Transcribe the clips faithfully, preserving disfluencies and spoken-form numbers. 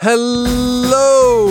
Hello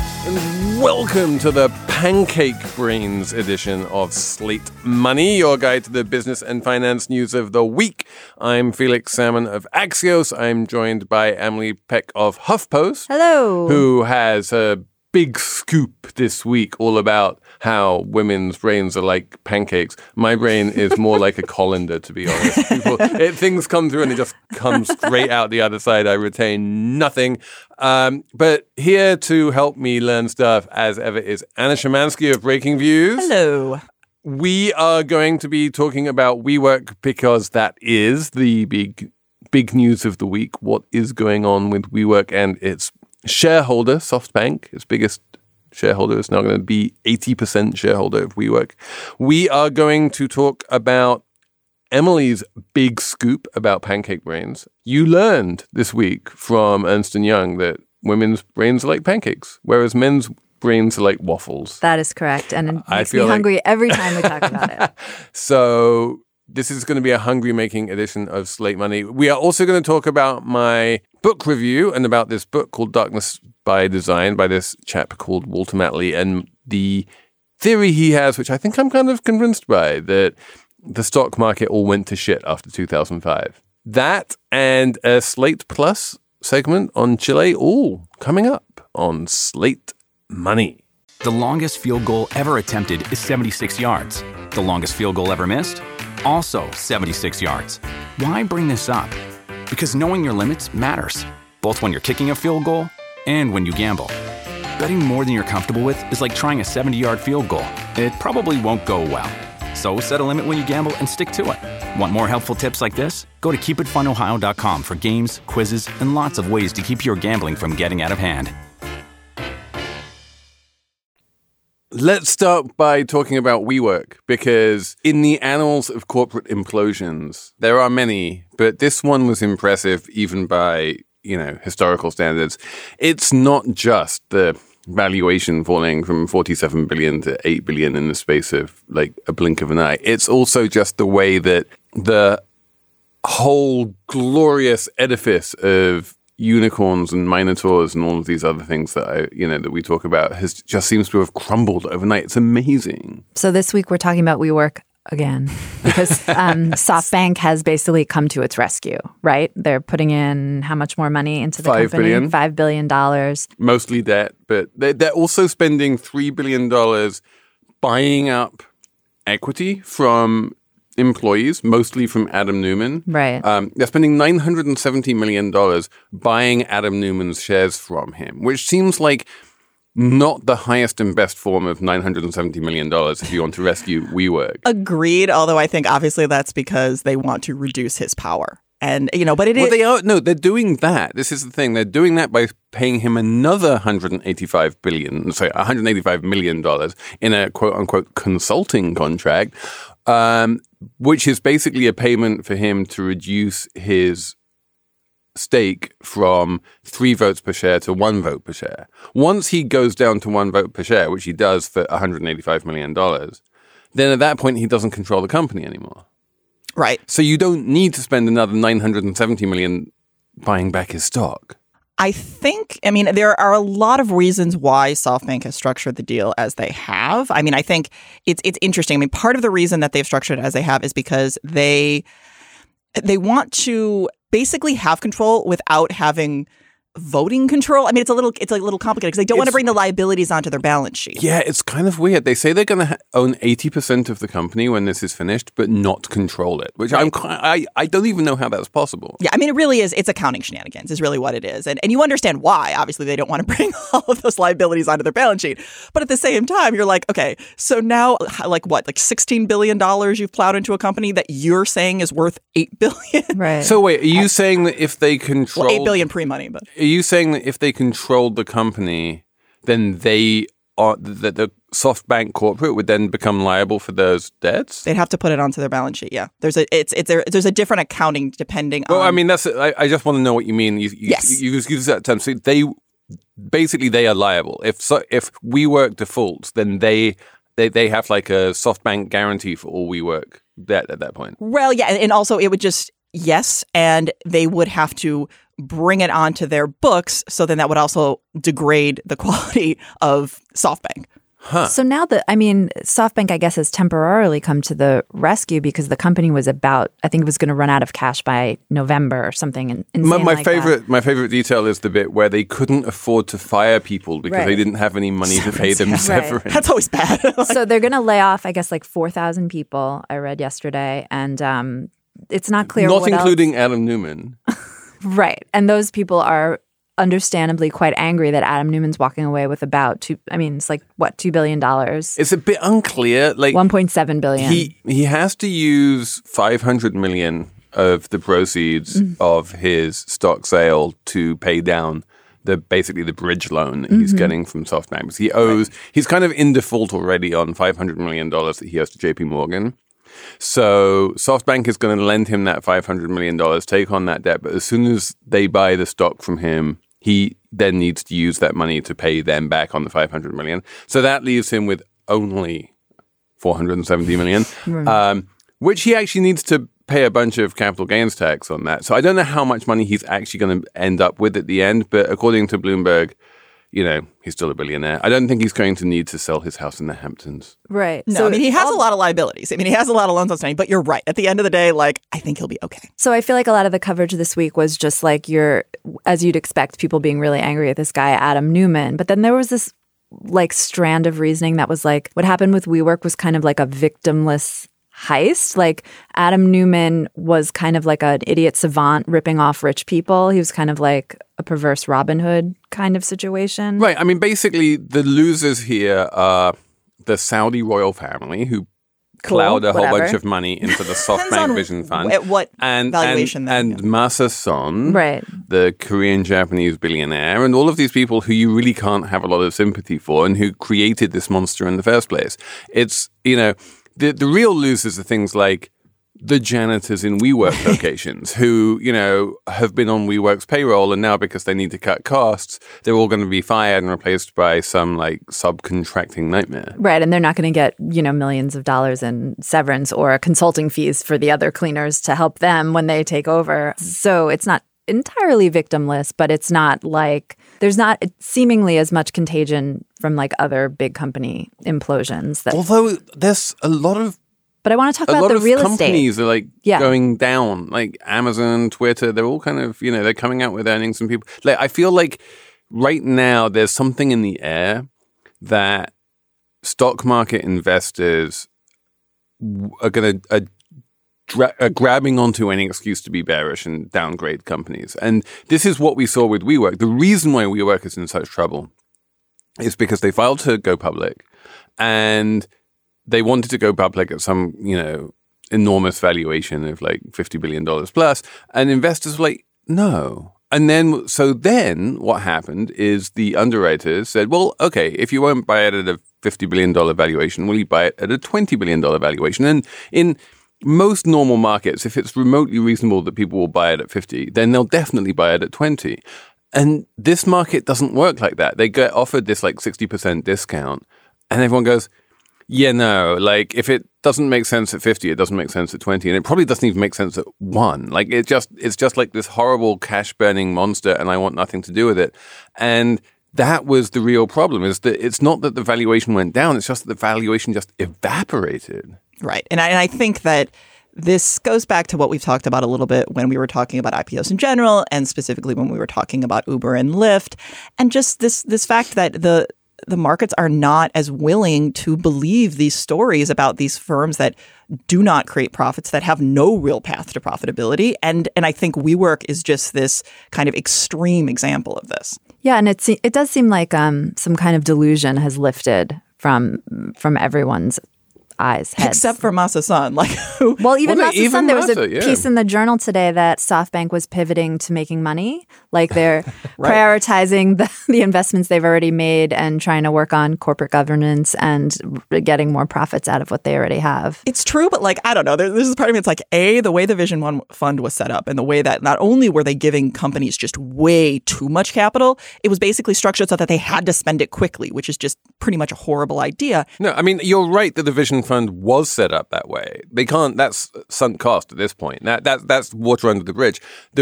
and welcome to the Pancake Brains edition of Slate Money, your guide to the business and finance news of the week. I'm Felix Salmon of Axios. I'm joined by Emily Peck of HuffPost. Hello. Who has a big scoop this week all about how women's brains are like pancakes. My brain is more like a colander, to be honest. People, it, things come through and it just comes straight out the other side. I retain nothing. Um, but here to help me learn stuff, as ever, is Anna Szymanski of Breaking Views. Hello. We are going to be talking about WeWork because that is the big, big news of the week. What is going on with WeWork and its shareholder, SoftBank, its biggest shareholder, is now going to be eighty percent shareholder of WeWork. We are going to talk about Emily's big scoop about pancake brains. You learned this week from Ernst and Young that women's brains are like pancakes, whereas men's brains are like waffles. That is correct. And it I makes me feel like... hungry every time we talk about it. So this is going to be a hungry-making edition of Slate Money. We are also going to talk about my book review and about this book called Darkness by Design by this chap called Walter Matley, and the theory he has, which I think I'm kind of convinced by, that the stock market all went to shit after two thousand five. That and a Slate Plus segment on Chile, all coming up on Slate Money. The longest field goal ever attempted is seventy-six yards. The longest field goal ever missed? Also seventy-six yards. Why bring this up? Because knowing your limits matters, both when you're kicking a field goal and when you gamble. Betting more than you're comfortable with is like trying a seventy-yard field goal. It probably won't go well. So set a limit when you gamble and stick to it. Want more helpful tips like this? Go to keep it fun ohio dot com for games, quizzes, and lots of ways to keep your gambling from getting out of hand. Let's start by talking about WeWork, because in the annals of corporate implosions, there are many, but this one was impressive even by, you know, historical standards. It's not just the valuation falling from forty-seven billion to eight billion in the space of like a blink of an eye. It's also just the way that the whole glorious edifice of unicorns and minotaurs and all of these other things that I, you know, that we talk about has just seems to have crumbled overnight. It's amazing. So this week we're talking about WeWork again because um, SoftBank has basically come to its rescue, right? They're putting in how much more money into the Five company? billion. Five billion dollars. Mostly debt, but they're, they're also spending three billion dollars buying up equity from employees, mostly from Adam Neumann. Right. Um, they're spending nine hundred seventy million dollars buying Adam Neumann's shares from him, which seems like not the highest and best form of nine hundred seventy million dollars if you want to rescue WeWork. Agreed, although I think obviously that's because they want to reduce his power. And, you know, but it well, is... they are, no, they're doing that. This is the thing. They're doing that by paying him another one hundred eighty-five billion dollars, sorry, one hundred eighty-five million dollars in a quote-unquote consulting contract, um, which is basically a payment for him to reduce his stake from three votes per share to one vote per share. Once he goes down to one vote per share, which he does for one hundred eighty-five million dollars, then at that point he doesn't control the company anymore. Right. So you don't need to spend another nine hundred seventy million dollars buying back his stock. I think, I mean, there are a lot of reasons why SoftBank has structured the deal as they have. I mean, I think it's it's interesting. I mean, part of the reason that they've structured it as they have is because they they want to basically have control without having voting control. I mean, it's a little it's a little complicated because they don't want to bring the liabilities onto their balance sheet. Yeah, it's kind of weird. They say they're going to ha- own eighty percent of the company when this is finished, but not control it, which right. I'm I I don't even know how that's possible. Yeah, I mean, it really is. It's accounting shenanigans is really what it is. And and you understand why. Obviously, they don't want to bring all of those liabilities onto their balance sheet. But at the same time, you're like, okay, so now like what, like sixteen billion dollars you've plowed into a company that you're saying is worth eight billion dollars? Right. So wait, are you saying that if they control... Well, eight billion dollars pre-money, but... Are you saying that if they controlled the company, then they are that the SoftBank corporate would then become liable for those debts? They'd have to put it onto their balance sheet. Yeah, there's a it's it's a, there's a different accounting depending. Well, on... I mean that's I, I just want to know what you mean. You, you, yes, you, you use that term. So they basically they are liable if so if WeWork defaults, then they they they have like a SoftBank guarantee for all WeWork debt at that point. Well, yeah, and also it would just yes, and they would have to bring it onto their books. So then that would also degrade the quality of SoftBank. Huh. So now that, I mean, SoftBank, I guess, has temporarily come to the rescue because the company was about, I think it was going to run out of cash by November or something. In, my my like favorite that. my favorite detail is the bit where they couldn't afford to fire people because Right. they didn't have any money to pay them Right. severance. That's always bad. So they're going to lay off, I guess, like four thousand people, I read yesterday. And um, it's not clear Not what including else. Adam Newman. Right. And those people are understandably quite angry that Adam Newman's walking away with about two, I mean, it's like, what, two billion dollars? It's a bit unclear. Like one point seven billion dollars. He he has to use five hundred million dollars of the proceeds Mm. of his stock sale to pay down the basically the bridge loan that he's Mm-hmm. getting from SoftBank. Because he owes, he's kind of in default already on five hundred million dollars that he owes to J P Morgan. So SoftBank is going to lend him that five hundred million dollars, take on that debt. But as soon as they buy the stock from him, he then needs to use that money to pay them back on the five hundred million dollars. So that leaves him with only four hundred seventy million dollars, um, which he actually needs to pay a bunch of capital gains tax on that. So I don't know how much money he's actually going to end up with at the end. But according to Bloomberg, you know, he's still a billionaire. I don't think he's going to need to sell his house in the Hamptons. Right. No, so I mean, he has all- a lot of liabilities. I mean, he has a lot of loans outstanding, but you're right. At the end of the day, like, I think he'll be okay. So I feel like a lot of the coverage this week was just like you're, as you'd expect, people being really angry at this guy, Adam Newman. But then there was this like strand of reasoning that was like what happened with WeWork was kind of like a victimless heist. Like Adam Newman was kind of like an idiot savant ripping off rich people. He was kind of like a perverse Robin Hood kind of situation. Right. I mean, basically, the losers here are the Saudi royal family who Cool, plowed a whole whatever. bunch of money into the Depends SoftBank on Vision Fund. at what and, valuation And, then, and Masa Son, Right. the Korean-Japanese billionaire, and all of these people who you really can't have a lot of sympathy for and who created this monster in the first place. It's, you know, the, the real losers are things like the janitors in WeWork locations who, you know, have been on WeWork's payroll and now because they need to cut costs, they're all going to be fired and replaced by some like subcontracting nightmare. Right. And they're not going to get, you know, millions of dollars in severance or consulting fees for the other cleaners to help them when they take over. So it's not entirely victimless, but it's not like there's not seemingly as much contagion from like other big company implosions. That, Although there's a lot of but I want to talk a about lot the of real estate. companies are like Yeah. going down, like Amazon, Twitter. They're all kind of, you know, they're coming out with earnings and people. Like I feel like right now there's something in the air that stock market investors w- are going to. Uh, Dra- uh, grabbing onto any excuse to be bearish and downgrade companies. And this is what we saw with WeWork. The reason why WeWork is in such trouble is because they filed to go public and they wanted to go public at some, you know, enormous valuation of like fifty billion dollars plus. And investors were like, no. And then, so then what happened is the underwriters said, well, okay, if you won't buy it at a fifty billion dollars valuation, will you buy it at a twenty billion dollars valuation? And in most normal markets, if it's remotely reasonable that people will buy it at fifty, then they'll definitely buy it at twenty. And this market doesn't work like that. They get offered this like sixty percent discount and everyone goes, yeah, no, like if it doesn't make sense at fifty, it doesn't make sense at twenty. And it probably doesn't even make sense at one. Like it just, it's just like this horrible cash burning monster and I want nothing to do with it. And that was the real problem, is that it's not that the valuation went down. It's just that the valuation just evaporated. Right. And I, and I think that this goes back to what we've talked about a little bit when we were talking about I P Os in general, and specifically when we were talking about Uber and Lyft, and just this this fact that the the markets are not as willing to believe these stories about these firms that do not create profits, that have no real path to profitability. And and I think WeWork is just this kind of extreme example of this. Yeah, and it se- it does seem like um, some kind of delusion has lifted from from everyone's eyes, heads. Except for Masa Son. Like, who, Well, even Well, no, Masa even Son, there was a Masa, yeah. piece in the Journal today that SoftBank was pivoting to making money. Like they're Right. prioritizing the, the investments they've already made and trying to work on corporate governance and r- getting more profits out of what they already have. It's true, but like, I don't know. There, there's this part of me. It's like, A, the way the Vision One Fund was set up and the way that not only were they giving companies just way too much capital, it was basically structured so that they had to spend it quickly, which is just pretty much a horrible idea. No, I mean, you're right that the Vision Fund was set up that way. They can't, that's sunk cost at this point. That, that That's water under the bridge. The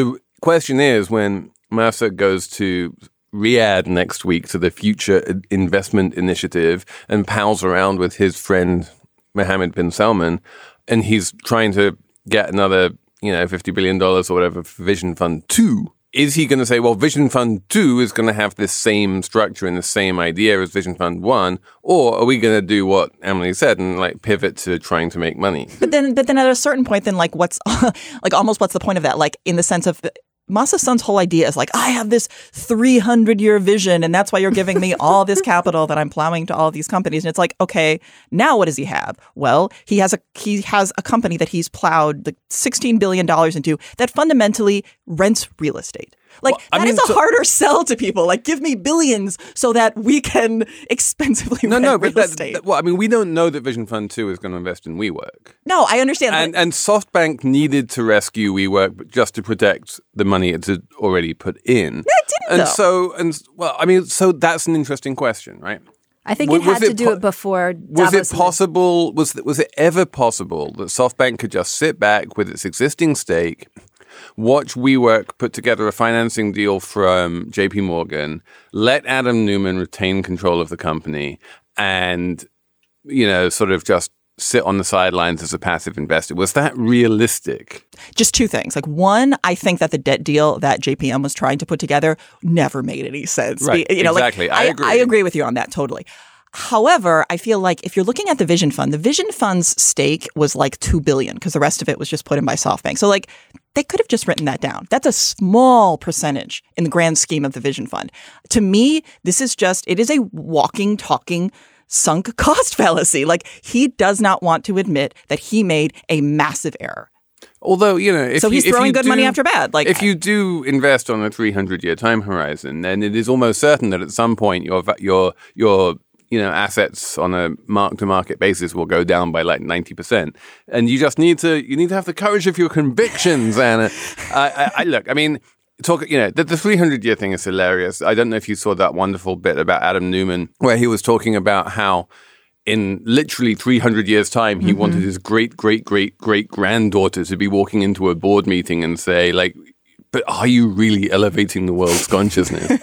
question is, when Mercer goes to Riyadh next week to the Future Investment Initiative and pals around with his friend Mohammed bin Salman, and he's trying to get another, you know, fifty billion dollars or whatever for Vision Fund two, is he going to say, well, Vision Fund two is going to have this same structure and the same idea as Vision Fund one, or are we going to do what Emily said and like pivot to trying to make money? But then, but then at a certain point, then like what's like almost what's the point of that? Like in the sense of Masa Son's whole idea is like, I have this three hundred year vision, and that's why you're giving me all this capital that I'm plowing to all these companies. And it's like, okay, now what does he have? Well, he has a he has a company that he's plowed the sixteen billion dollars into that fundamentally rents real estate. Like, well, I that mean, is a so, harder sell to people. Like, give me billions so that we can expensively no, rent no, real but that, estate. that, well, I mean, we don't know that Vision Fund two is going to invest in WeWork. No, I understand. And, and SoftBank needed to rescue WeWork but just to protect the money it had already put in. No, it didn't, and though. so, and well, I mean, so that's an interesting question, right? I think Was- it had was to it do po- it before Was Davos. it possible? Was was it ever possible that SoftBank could just sit back with its existing stake, watch WeWork put together a financing deal from J P Morgan, let Adam Newman retain control of the company, and you know, sort of just sit on the sidelines as a passive investor? Was that realistic? Just two things. Like, one, I think that the debt deal that J P M was trying to put together never made any sense. Right, You know, like, exactly. I agree. I agree with you on that totally. However, I feel like if you're looking at the Vision Fund, the Vision Fund's stake was like two billion dollars because the rest of it was just put in by SoftBank. So like they could have just written that down. That's a small percentage in the grand scheme of the Vision Fund. To me, this is just, it is a walking, talking sunk cost fallacy. Like, he does not want to admit that he made a massive error. Although, you know, if So you, he's if throwing you good do, money after bad. Like, if you do invest on a three hundred year time horizon, then it is almost certain that at some point your va- your your you know assets on a mark to market basis will go down by like ninety percent, and you just need to you need to have the courage of your convictions. And uh, I, I, I look, I mean. Talk, you know, the, the three hundred year thing is hilarious. I don't know if you saw that wonderful bit about Adam Newman where he was talking about how in literally three hundred years time, he mm-hmm. wanted his great, great, great, great granddaughter to be walking into a board meeting and say, like, but are you really elevating the world's consciousness?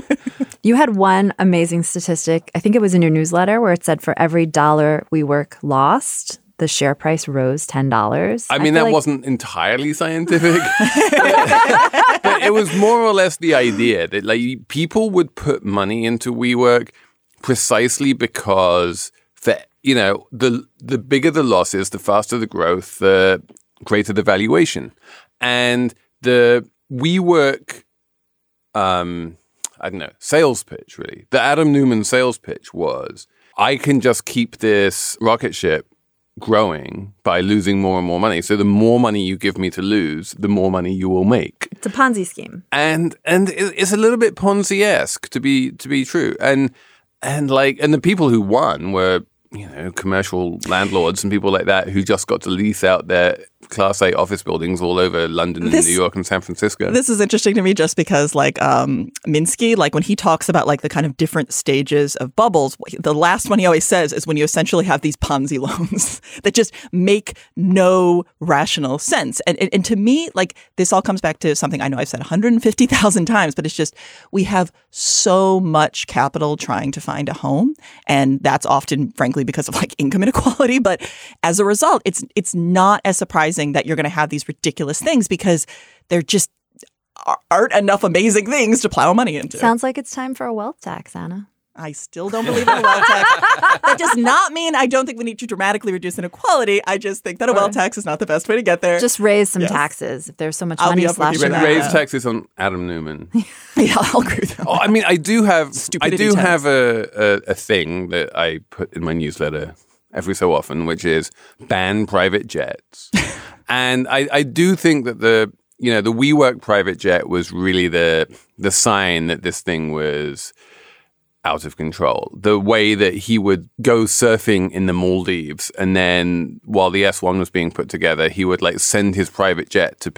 You had one amazing statistic. I think it was in your newsletter where it said for every dollar WeWork lost, the share price rose ten dollars. I mean, I that like... wasn't entirely scientific. but, but it was more or less the idea that like people would put money into WeWork precisely because, for, you know, the the bigger the losses, the faster the growth, the greater the valuation. And the WeWork, um, I don't know, sales pitch, really. The Adam Newman sales pitch was, I can just keep this rocket ship growing by losing more and more money. So the more money you give me to lose, the more money you will make. It's a Ponzi scheme. And and it's a little bit Ponzi-esque to be to be true. And and like and the people who won were, you know, commercial landlords and people like that who just got to lease out their Class A office buildings all over London and this, New York and San Francisco. This is interesting to me just because, like, um, Minsky, like when he talks about like the kind of different stages of bubbles, the last one he always says is when you essentially have these Ponzi loans that just make no rational sense. And, and and to me, like, this all comes back to something I know I've said one hundred fifty thousand times, but it's just we have so much capital trying to find a home, and that's often, frankly, because of like income inequality. But as a result, it's it's not as surprising that you're going to have these ridiculous things because there just aren't enough amazing things to plow money into. Sounds like it's time for a wealth tax, Anna. I still don't believe in a wealth tax. That does not mean I don't think we need to dramatically reduce inequality. I just think that a wealth tax is not the best way to get there. Just raise some Yes. taxes if there's so much I'll be money up with you slashing right around. now. Raise Yeah. taxes on Adam Newman. Yeah, I'll agree with that. Oh, I mean, I do have, I Stupidity do tax. have a, a a thing that I put in my newsletter every so often, which is ban private jets. And I, I do think that the you know the WeWork private jet was really the the sign that this thing was out of control. The way that he would go surfing in the Maldives, and then while the S one was being put together, he would like send his private jet to pick up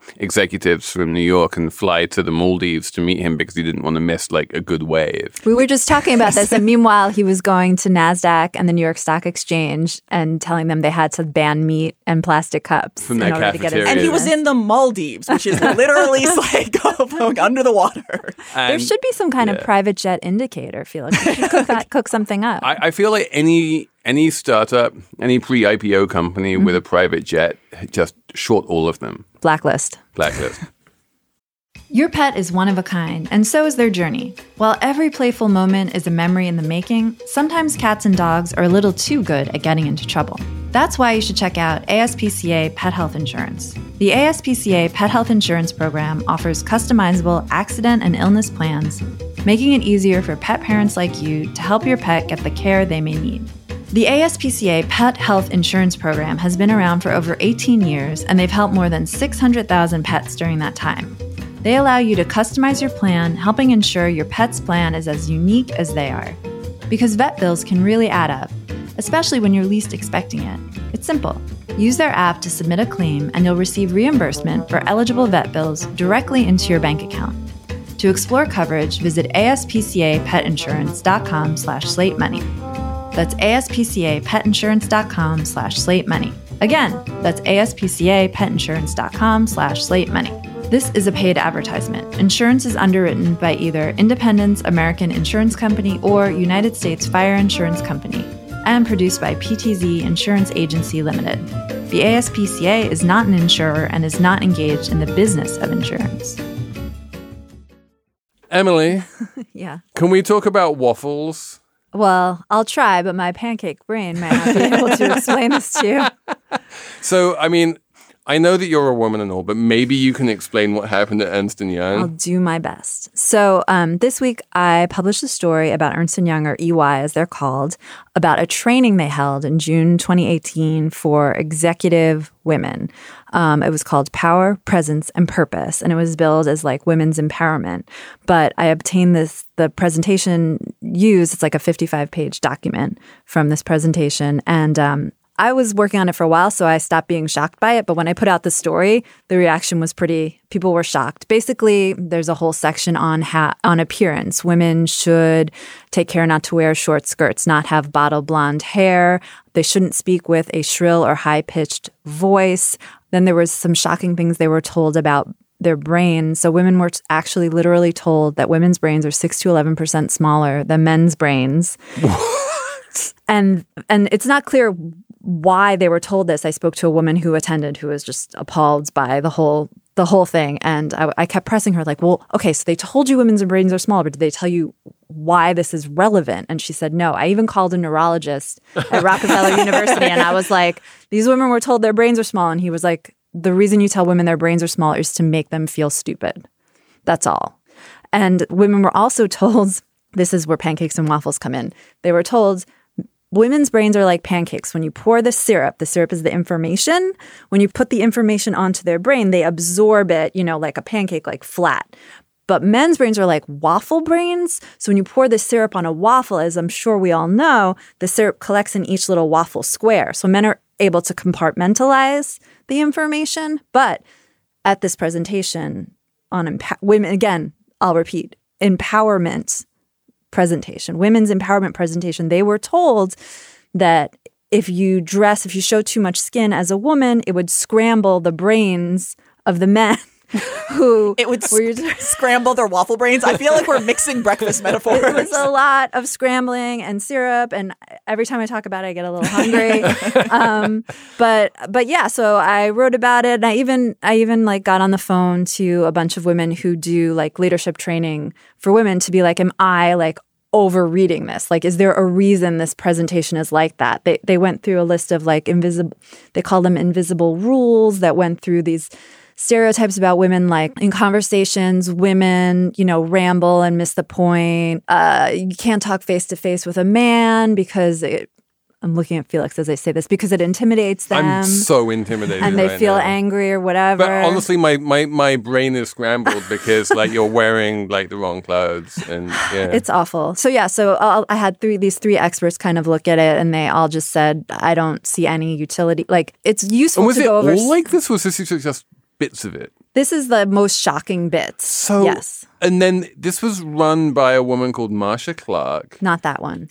executives from New York and fly to the Maldives to meet him because he didn't want to miss like a good wave. We were just talking about this, and meanwhile, he was going to NASDAQ and the New York Stock Exchange and telling them they had to ban meat and plastic cups From in their order to get his cafeteria. And he was in the Maldives, which is literally like going under the water. There And should be some kind yeah. of private jet indicator, Felix. You should cook, that, cook something up. I, I feel like any any startup, any pre-I P O company Mm-hmm. with a private jet, just short all of them. Blacklist. Blacklist. Your pet is one of a kind, and so is their journey. While every playful moment is a memory in the making, sometimes cats and dogs are a little too good at getting into trouble. That's why you should check out A S P C A Pet Health Insurance. The A S P C A Pet Health Insurance Program offers customizable accident and illness plans, making it easier for pet parents like you to help your pet get the care they may need. The A S P C A Pet Health Insurance Program has been around for over eighteen years, and they've helped more than six hundred thousand pets during that time. They allow you to customize your plan, helping ensure your pet's plan is as unique as they are. Because vet bills can really add up, especially when you're least expecting it. It's simple. Use their app to submit a claim, and you'll receive reimbursement for eligible vet bills directly into your bank account. To explore coverage, visit aspcapetinsurance.com slash slate money. That's aspcapetinsurance.com slash slate money. Again, that's aspcapetinsurance.com slash slate money. This is a paid advertisement. Insurance is underwritten by either Independence American Insurance Company or United States Fire Insurance Company and produced by P T Z Insurance Agency Limited. The A S P C A is not an insurer and is not engaged in the business of insurance. Emily, Yeah. can we talk about waffles? Well, I'll try, but my pancake brain might not be able to explain this to you. So, I mean, I know that you're a woman and all, but maybe you can explain what happened at Ernst and I'll Young. do my best. So um, this week, I published a story about Ernst and Young, or E Y as they're called, about a training they held in June twenty eighteen for executive women. Um, it was called Power, Presence, and Purpose, and it was billed as like women's empowerment. But I obtained this, the presentation used, it's like a fifty-five page document from this presentation, and um, I was working on it for a while, so I stopped being shocked by it. But when I put out the story, the reaction was pretty, people were shocked. Basically, there's a whole section on ha- on appearance. Women should take care not to wear short skirts, not have bottle blonde hair. They shouldn't speak with a shrill or high-pitched voice. Then there was some shocking things they were told about their brains. So women were actually literally told that women's brains are six to eleven percent smaller than men's brains. What? And, and it's not clear why they were told this. I spoke to a woman who attended who was just appalled by the whole the whole thing. And I, I kept pressing her like, well, okay, so they told you women's brains are small, but did they tell you why this is relevant? And she said, no. I even called a neurologist at Rockefeller University, and I was like, these women were told their brains are small. And he was like, the reason you tell women their brains are small is to make them feel stupid. That's all. And women were also told, this is where pancakes and waffles come in. They were told, women's brains are like pancakes. When you pour the syrup, the syrup is the information. When you put the information onto their brain, they absorb it, you know, like a pancake, like flat. But men's brains are like waffle brains. So when you pour the syrup on a waffle, as I'm sure we all know, the syrup collects in each little waffle square. So men are able to compartmentalize the information. But at this presentation on empower- women, again, I'll repeat, empowerment presentation, women's empowerment presentation, they were told that if you dress, if you show too much skin as a woman, it would scramble the brains of the men who It would were sc- scramble their waffle brains. I feel like we're mixing breakfast metaphors. It was a lot of scrambling and syrup, and every time I talk about it, I get a little hungry. um, but but yeah, so I wrote about it, and I even I even like got on the phone to a bunch of women who do like leadership training for women to be like, am I like overreading this? Like, is there a reason this presentation is like that? They they went through a list of like invisible, they call them invisible rules that went through these stereotypes about women, like in conversations, women, you know, ramble and miss the point. Uh, you can't talk face to face with a man because it, I'm looking at Felix as I say this, because it intimidates them. I'm so intimidated. And they right feel now. angry or whatever. But honestly, my, my, my brain is scrambled because like you're wearing like the wrong clothes, and yeah, It's awful. So yeah, so I'll, I had three these three experts kind of look at it, and they all just said, I don't see any utility. Like, it's useful and was to it go over. all like this? Was this just bits of it. This is the most shocking bits. So, yes. And then this was run by a woman called Marsha Clark. Not that one.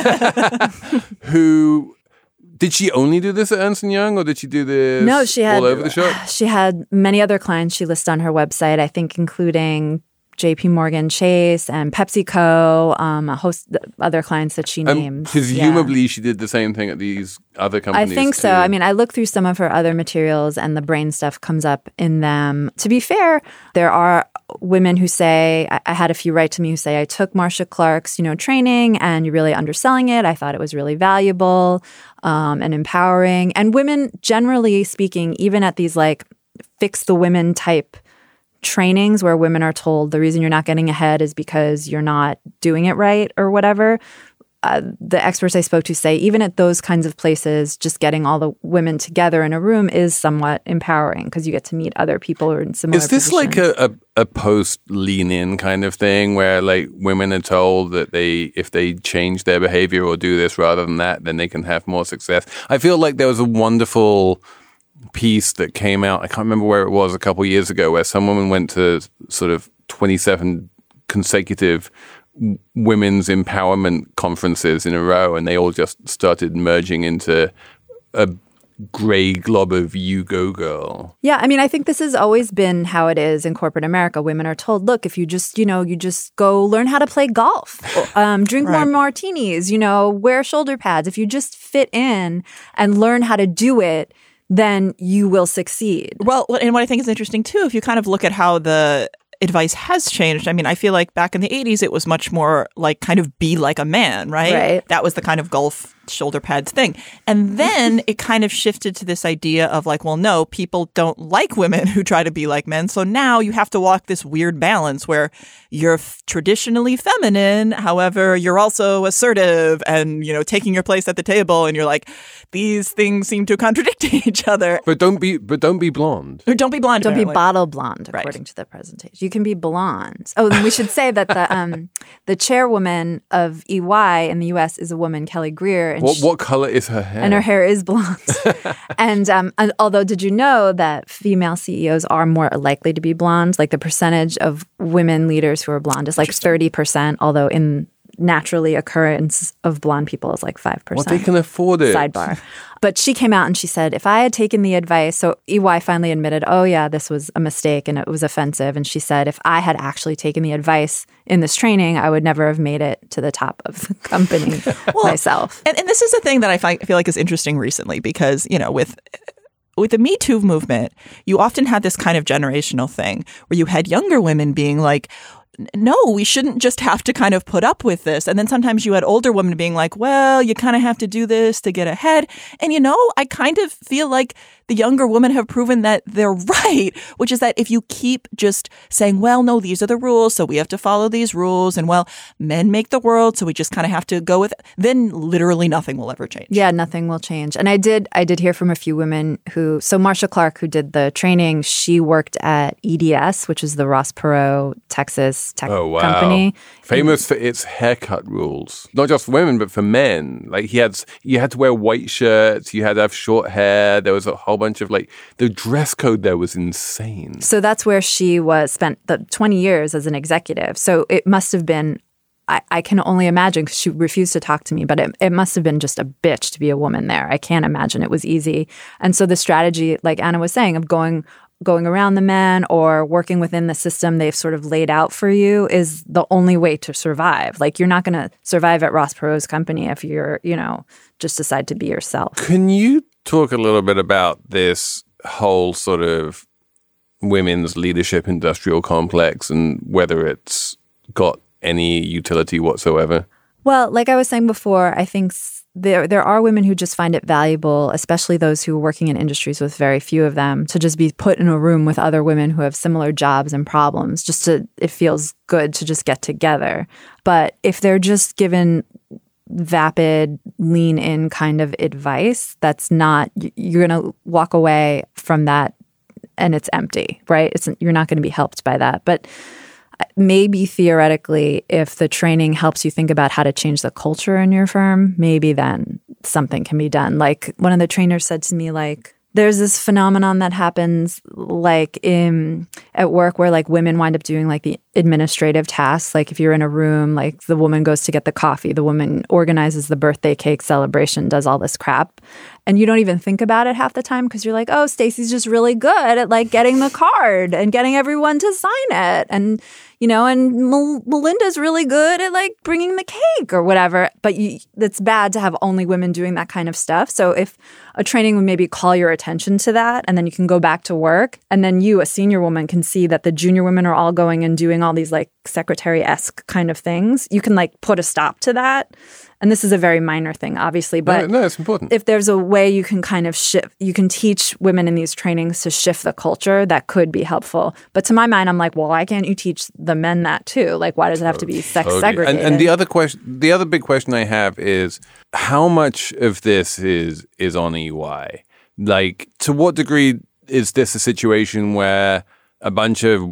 Who, did she only do this at Ernst and Young, or did she do this no, she had, all over the shop? She had many other clients she lists on her website, I think including J P Morgan Chase and PepsiCo, um, a host of other clients that she And names. presumably yeah. she did the same thing at these other I companies think too. so. I mean, I looked through some of her other materials and the brain stuff comes up in them. To be fair, there are women who say, I, I had a few write to me who say, I took Marsha Clark's, you know, training and you're really underselling it. I thought it was really valuable um, and empowering. And women, generally speaking, even at these like fix the women type trainings where women are told the reason you're not getting ahead is because you're not doing it right or whatever. Uh, the experts I spoke to say even at those kinds of places, just getting all the women together in a room is somewhat empowering because you get to meet other people who are in similar Is this positions. like a, a, a post lean in kind of thing where like women are told that they if they change their behavior or do this rather than that, then they can have more success? I feel like there was a wonderful piece that came out, I can't remember where it was, a couple of years ago, where some woman went to sort of twenty-seven consecutive w- women's empowerment conferences in a row, and they all just started merging into a gray glob of you go girl. Yeah, I mean, I think this has always been how it is in corporate America. Women are told, look, if you just, you know, you just go learn how to play golf, um, drink Right. more martinis, you know, wear shoulder pads. If you just fit in and learn how to do it, then you will succeed. Well, what- and what I think is interesting, too, if you kind of look at how the advice has changed. I mean, I feel like back in the eighties, it was much more like kind of be like a man, right? Right. That was the kind of golf shoulder pads thing. And then it kind of shifted to this idea of like, well, no, people don't like women who try to be like men. So now you have to walk this weird balance where you're f- traditionally feminine. However, you're also assertive and, you know, taking your place at the table. And you're like, these things seem to contradict each other. But don't be but don't be blonde. Or don't be blonde. Don't be apparently. bottle blonde, Right. according to the presentation. You can be blonde. Oh, and we should say that the um, the chairwoman of E Y in the U S is a woman, Kelly Greer. And What she- what color is her hair? And her hair is blonde. and, um, and although, did you know that female C E Os are more likely to be blonde? Like the percentage of women leaders who are blonde is like thirty percent, although in naturally occurrence of blonde people is like five percent. Well, they can afford it. Sidebar. But she came out and she said, if I had taken the advice, so E Y finally admitted, oh yeah, this was a mistake and it was offensive. And she said, if I had actually taken the advice in this training, I would never have made it to the top of the company myself. And, and this is a thing that I find, feel like is interesting recently because, you know, with with the Me Too movement, you often had this kind of generational thing where you had younger women being like, no, we shouldn't just have to kind of put up with this. And then sometimes you had older women being like, well, you kind of have to do this to get ahead. And, you know, I kind of feel like the younger women have proven that they're right, which is that if you keep just saying, well, no, these are the rules, so we have to follow these rules. And, well, men make the world, so we just kind of have to go with it. Then literally nothing will ever change. Yeah, nothing will change. And I did I did hear from a few women who, so Marsha Clark, who did the training, she worked at E D S, which is the Ross Perot, Texas tech Oh wow! company. Famous for its haircut rules, not just for women but for men. Like he had, you had to wear white shirts, you had to have short hair. There was a whole bunch of like the dress code there was insane. So that's where she was spent the twenty years as an executive. So it must have been, I, I can only imagine because she refused to talk to me, but it, it must have been just a bitch to be a woman there. I can't imagine it was easy. And so the strategy, like Anna was saying, of going going around the men or working within the system they've sort of laid out for you is the only way to survive. Like you're not going to survive at Ross Perot's company if you're, you know, just decide to be yourself. Can you talk a little bit about this whole sort of women's leadership industrial complex and whether it's got any utility whatsoever? Well, like I was saying before, I think s- there there are women who just find it valuable, especially those who are working in industries with very few of them, to just be put in a room with other women who have similar jobs and problems. Just to, it feels good to just get together. But if they're just given vapid, lean in kind of advice, that's not, y- you're going to walk away from that and it's empty, right? It's you're not going to be helped by that. But maybe theoretically, if the training helps you think about how to change the culture in your firm, maybe then something can be done. Like one of the trainers said to me, like, there's this phenomenon that happens like in at work where like women wind up doing like the administrative tasks. Like if you're in a room, like the woman goes to get the coffee, the woman organizes the birthday cake celebration, does all this crap. And you don't even think about it half the time because you're like, oh, Stacey's just really good at like getting the card and getting everyone to sign it. And, you know, and Mel- Melinda's really good at like bringing the cake or whatever. But you, it's bad to have only women doing that kind of stuff. So if a training would maybe call your attention to that, and then you can go back to work, and then you, a senior woman, can see that the junior women are all going and doing all these like secretary-esque kind of things, you can like put a stop to that. And this is a very minor thing, obviously, but no, no, it's important. If there's a way you can kind of shift, you can teach women in these trainings to shift the culture, that could be helpful. But to my mind, I'm like, well, why can't you teach the men that too? Like, why does it have to be sex Totally. segregated? And, and the other question, the other big question I have is how much of this is is on E Y? Like, to what degree is this a situation where a bunch of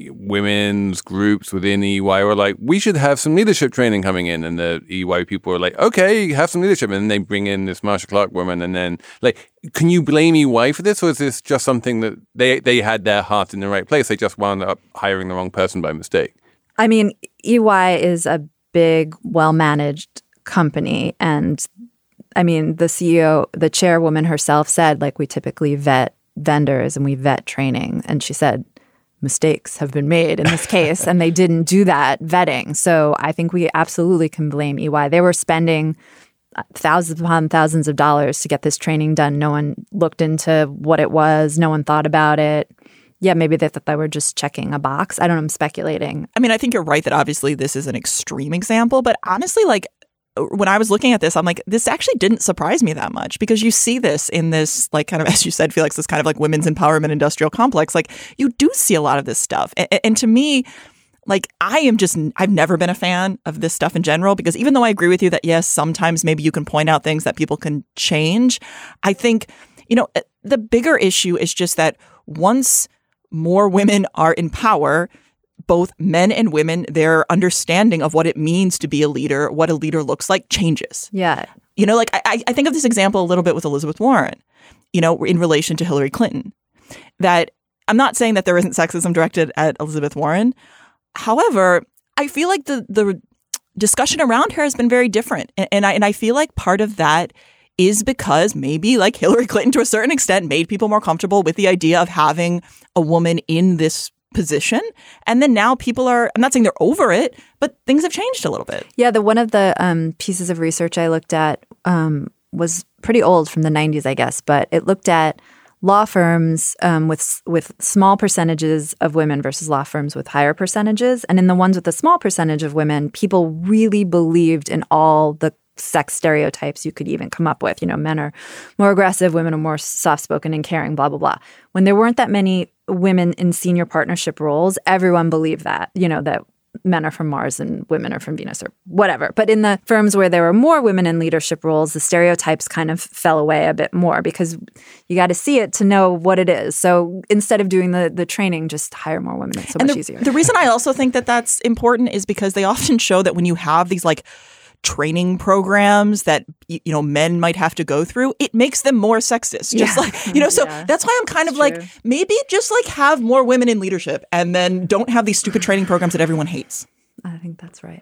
women's groups within E Y were like, we should have some leadership training coming in, and the E Y people are like, okay, have some leadership, and then they bring in this Marsha Clark woman, and then like, can you blame E Y for this, or is this just something that they they had their heart in the right place? They just wound up hiring the wrong person by mistake. I mean, E Y is a big, well-managed company, and I mean, the C E O, the chairwoman herself said, like, we typically vet vendors and we vet training, and she said mistakes have been made in this case, and they didn't do that vetting. So I think we absolutely can blame E Y. They were spending thousands upon thousands of dollars to get this training done. No one looked into what it was. No one thought about it. Yeah, maybe they thought they were just checking a box. I don't know. I'm speculating. I mean, I think you're right that obviously this is an extreme example, but honestly, like, when I was looking at this, I'm like, this actually didn't surprise me that much, because you see this in this, like, kind of, as you said, Felix, this kind of like women's empowerment industrial complex. Like, you do see a lot of this stuff. And, and to me, like, I am just, I've never been a fan of this stuff in general, because even though I agree with you that, yes, sometimes maybe you can point out things that people can change, I think, you know, the bigger issue is just that once more women are in power, both men and women, their understanding of what it means to be a leader, what a leader looks like, changes. Yeah. You know, like I, I think of this example a little bit with Elizabeth Warren, you know, in relation to Hillary Clinton, that I'm not saying that there isn't sexism directed at Elizabeth Warren. However, I feel like the the discussion around her has been very different. And, and I and I feel like part of that is because maybe like Hillary Clinton to a certain extent made people more comfortable with the idea of having a woman in this position. And then now people are, I'm not saying they're over it, but things have changed a little bit. Yeah, the one of the um, pieces of research I looked at um, was pretty old, from the nineties, I guess, but it looked at law firms um, with with small percentages of women versus law firms with higher percentages. And in the ones with a small percentage of women, people really believed in all the sex stereotypes you could even come up with. You know, men are more aggressive, women are more soft-spoken and caring, blah, blah, blah. When there weren't that many women in senior partnership roles, everyone believed that, you know, that men are from Mars and women are from Venus or whatever. But in the firms where there were more women in leadership roles, the stereotypes kind of fell away a bit more, because you got to see it to know what it is. So instead of doing the the training, just hire more women. It's so and much the, easier. The reason I also think that that's important is because they often show that when you have these like training programs that, you know, men might have to go through, it makes them more sexist. Just yeah. like, you know, so yeah. that's why I'm kind That's of true. like, maybe just like have more women in leadership and then don't have these stupid training programs that everyone hates. I think that's right.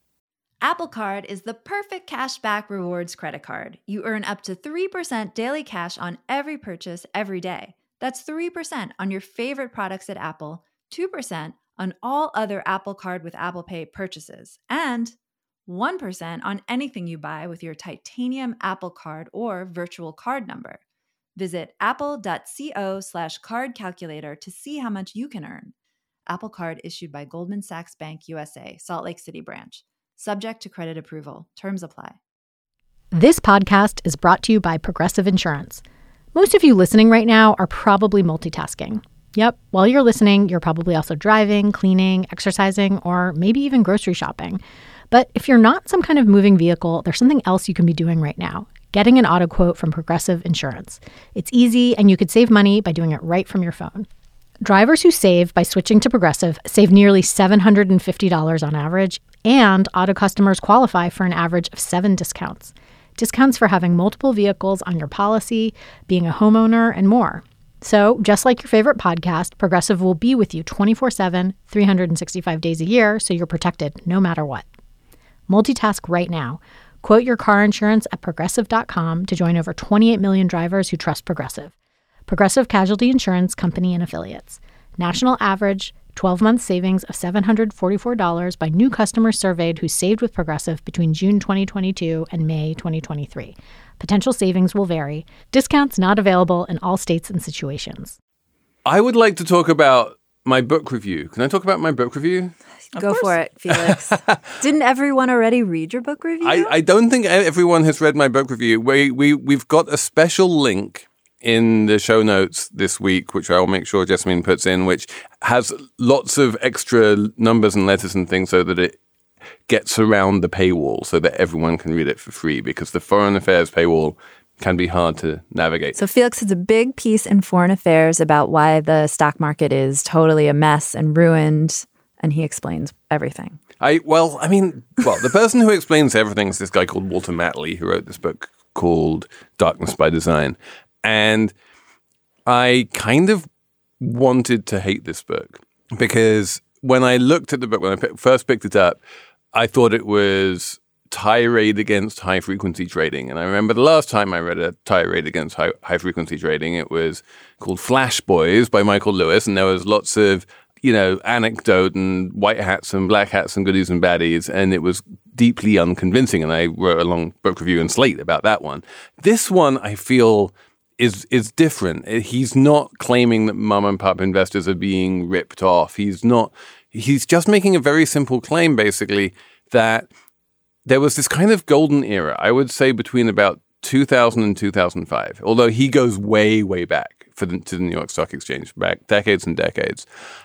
Apple Card is the perfect cashback rewards credit card. You earn up to three percent daily cash on every purchase every day. That's three percent on your favorite products at Apple, two percent on all other Apple Card with Apple Pay purchases, and one percent on anything you buy with your titanium Apple Card or virtual card number. Visit apple.co slash card calculator to see how much you can earn. Apple Card issued by Goldman Sachs Bank U S A, Salt Lake City branch. Subject to credit approval. Terms apply. This podcast is brought to you by Progressive Insurance. Most of you listening right now are probably multitasking. Yep, while you're listening, you're probably also driving, cleaning, exercising, or maybe even grocery shopping. But if you're not some kind of moving vehicle, there's something else you can be doing right now. Getting an auto quote from Progressive Insurance. It's easy, and you could save money by doing it right from your phone. Drivers who save by switching to Progressive save nearly seven hundred fifty dollars on average, and auto customers qualify for an average of seven discounts. discounts for having multiple vehicles on your policy, being a homeowner, and more. So, just like your favorite podcast, Progressive will be with you twenty-four seven, three hundred sixty-five days a year, so you're protected no matter what. Multitask right now. Quote your car insurance at progressive dot com to join over twenty-eight million drivers who trust Progressive. Progressive Casualty Insurance Company and Affiliates. National average twelve-month savings of seven hundred forty-four dollars by new customers surveyed who saved with Progressive between June twenty twenty-two and May twenty twenty-three. Potential savings will vary. Discounts not available in all states and situations. I would like to talk about my book review. Can I talk about my book review? Of Go course. for it, Felix. Didn't everyone already read your book review? I, I don't think everyone has read my book review. We, we, we've got a special link in the show notes this week, which I'll make sure Jessamine puts in, which has lots of extra numbers and letters and things so that it gets around the paywall so that everyone can read it for free, because the Foreign Affairs paywall can be hard to navigate. So Felix has a big piece in Foreign Affairs about why the stock market is totally a mess and ruined, and he explains everything. I Well, I mean, well, the person who explains everything is this guy called Walter Matley, who wrote this book called Darkness by Design. And I kind of wanted to hate this book because when I looked at the book, when I p- first picked it up, I thought it was tirade against high-frequency trading. And I remember the last time I read a tirade against high, high-frequency trading, it was called Flash Boys by Michael Lewis. And there was lots of, you know, anecdote and white hats and black hats and goodies and baddies. And it was deeply unconvincing. And I wrote a long book review in Slate about that one. This one, I feel, is is different. He's not claiming that mom and pop investors are being ripped off. He's not. He's just making a very simple claim, basically, that there was this kind of golden era, I would say, between about two thousand and two thousand five, although he goes way, way back for the, to the New York Stock Exchange, back decades and decades.